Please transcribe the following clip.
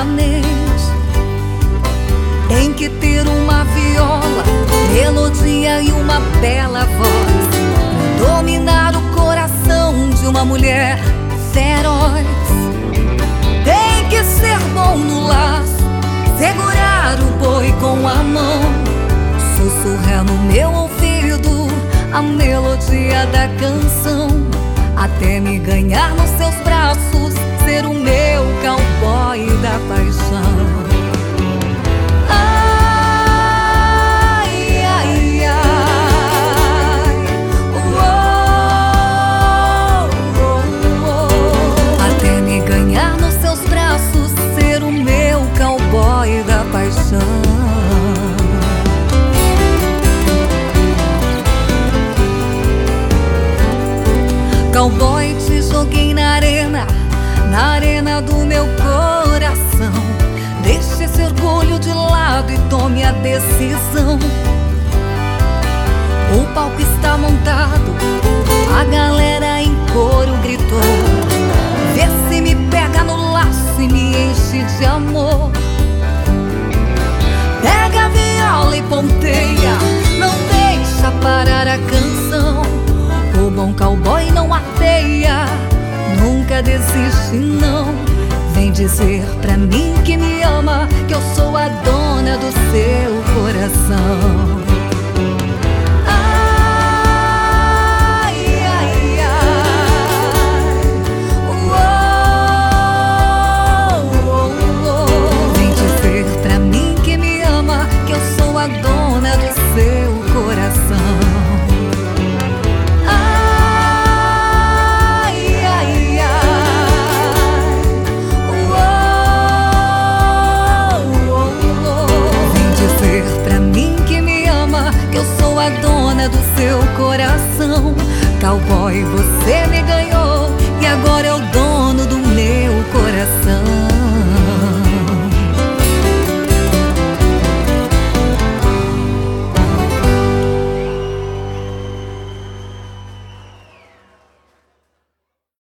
libanês. Tem que ter uma viola, melodia e uma bela voz pra dominar o coração de uma mulher feroz. Tem que ser bom no laço, segurar o boi com a mão, sussurrar no meu ouvido a melodia da canção, até me ganhar nos seus braços, ser o meu cowboy da paixão. Cowboy, te joguei na arena do meu coração. Deixe esse orgulho de lado e tome a decisão. O palco está montado, a galera em coro gritou. Vê se me pega no laço e me enche de amor. Pega a viola e ponteia, não deixa parar a canção. O bom cowboy não arteia, nunca desiste não. Vem dizer